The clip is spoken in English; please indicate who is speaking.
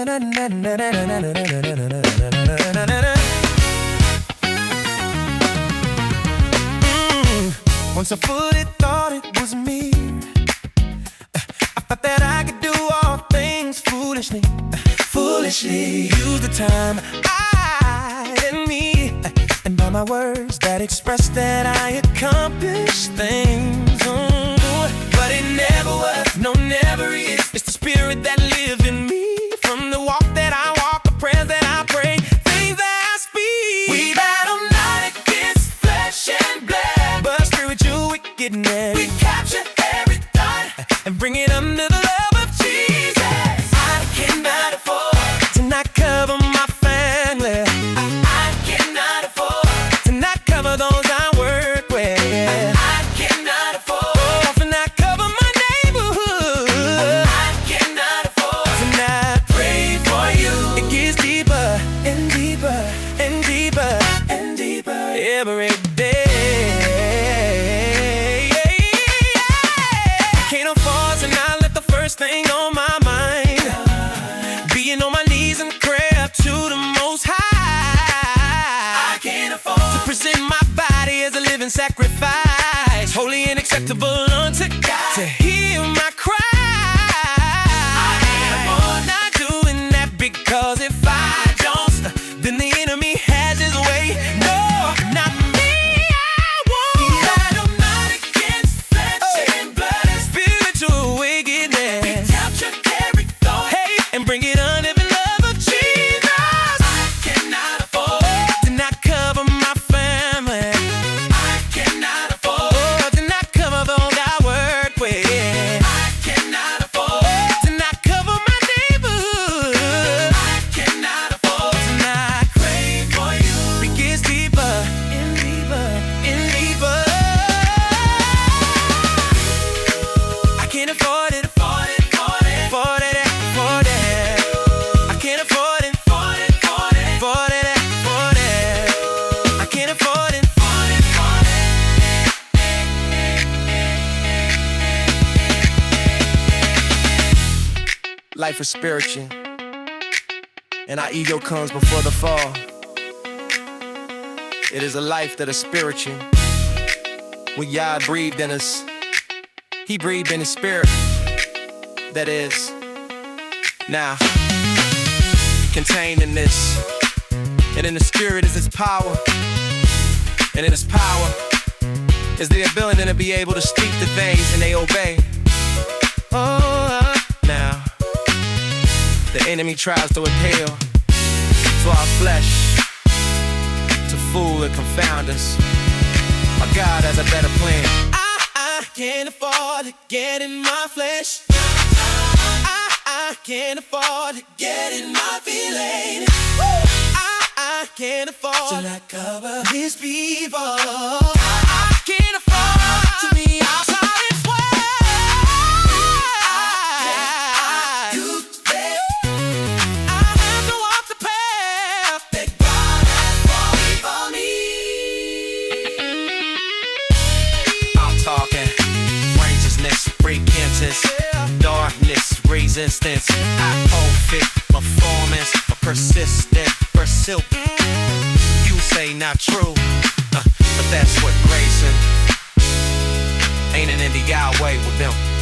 Speaker 1: Once I fully thought it was me, I thought that I could do all things foolishly. Foolishly use the time I didn't need, and by my words that express that I accomplished things. But it never was, no never is. It's the spirit that lives in me, from the walk that I walk, the prayers that I pray, things that I speak. We battle not against flesh and blood, but spiritual wickedness. We capture every thought and bring it under the love of Jesus. I cannot afford to not cover my family. I cannot afford to not cover those I work with. I cannot afford to not cover my neighborhood. I cannot afford to not pray for you. It gets deeper and deeper and deeper and deeper every day. Can't afford to not let the first thing on my mind being on my knees in prayer to the Most High. I can't afford to present my body as a living sacrifice, holy and acceptable unto God, to hear my cry. I can't afford not doing that, because if I don't, then the enemy has his way. No, not me. I won't. Battle not against flesh and blood, spiritual wickedness. We capture every thought, hey, and bring it under the love of Jesus. I cannot afford to not cover my family. I cannot afford to not cover those I work with. I cannot afford to not cover my neighborhood. I cannot afford to not pray for you. It gets deeper and deeper and deeper. I can't afford it, afford it, afford it, afford it, afford it. I can't afford it, afford it, afford it, afford it, afford it. I can't afford it, afford it, afford it. Life is spiritual, and our ego comes before the fall. It is a life that is spiritual. When Yah breathed in us, He breathed in His spirit. That is now contained in this, and in the spirit is His power, and in His power is the ability to be able to speak to things and they obey. Now the enemy tries to appeal to our flesh to fool and confound us. But God has a better plan. I can't afford to get in my flesh. I can't afford to get in my feelings. I can't afford to not cover His people. I can't afford to be outside His way. I have to walk the path that God has for me. I'm talking righteousness, repentance, darkness, resistance. I perfect performance, a persistent pursuit. You say not true, but that's what gracing. Ain't an Indy way with them.